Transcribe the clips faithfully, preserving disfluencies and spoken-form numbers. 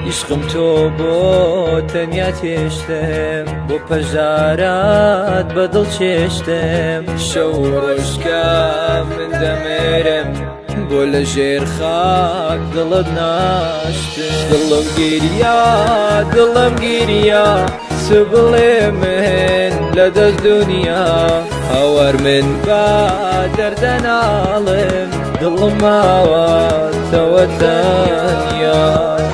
عشقم تۆ بۆ تەنیا تێشتم بۆ پەژارات بەدڵ چێشتم شەو ڕۆژکە من دەمێرم بۆ لە ژێر خاک دڵت ناشتم دڵم گیریا دڵم گیریا چ بڵێ من لە دەست دونیا هاوار من بە دەردە ناڵم دڵم ماوەتەوە تەنیا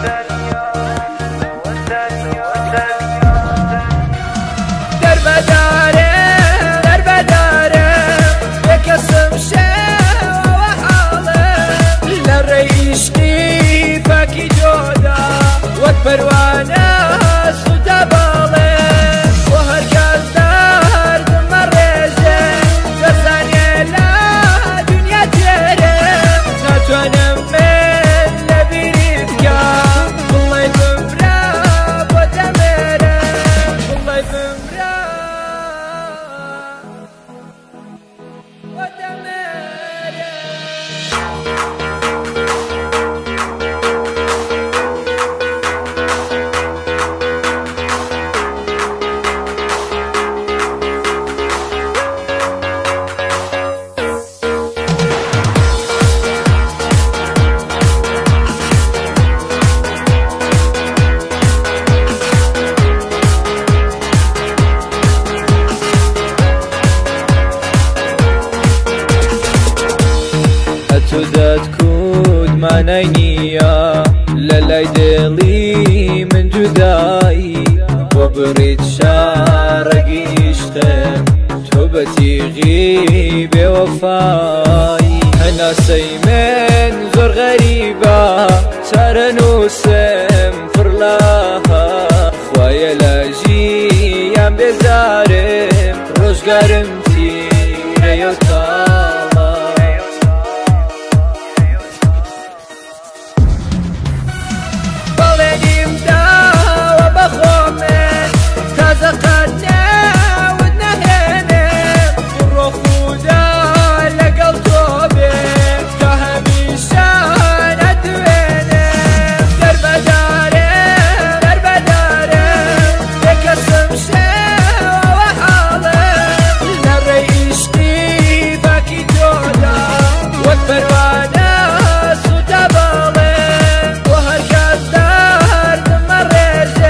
پروانە سوتە باڵێ بۆ هەر کەس دەردمە ڕێژێ دەزانێ لە دونیا تێرم ناتوانم من لە بیریت بکەم بڵێ بمرە بۆ دەمێرم بڵێ بمرە بۆ دەمێرم تو دەتکوت مانای نییە لە لای دڵی من جودایی بۆ بڕیت شارەگی عیشقم تۆ بە تیغی بێوەفایی هەناسەی من زۆر غەریبە چارە نووسم پڕ لەها خوایە لە ژیان بێزارم ڕۆژگارم تیرەیە و تاڵە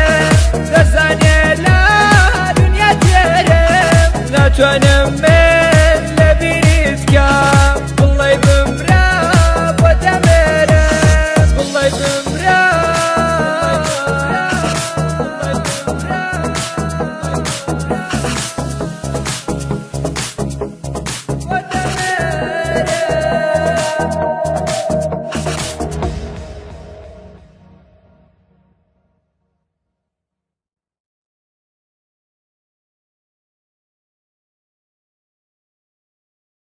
ناتوانم من